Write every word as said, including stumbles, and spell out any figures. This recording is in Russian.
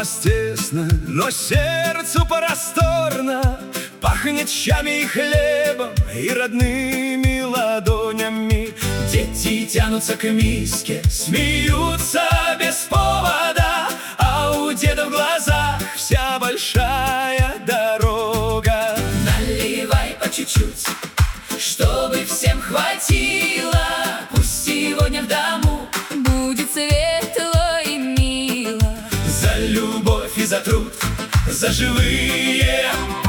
нас тесно, но сердцу просторно. Пахнет щами и хлебом, и родными ладонями. Дети тянутся к миске, смеются без повода, а у деда в глазах вся большая дорога. Наливай по чуть-чуть, чтобы всем хватило. Пусть сегодня в дому будет светло и мило. За любовь и за труд, за живые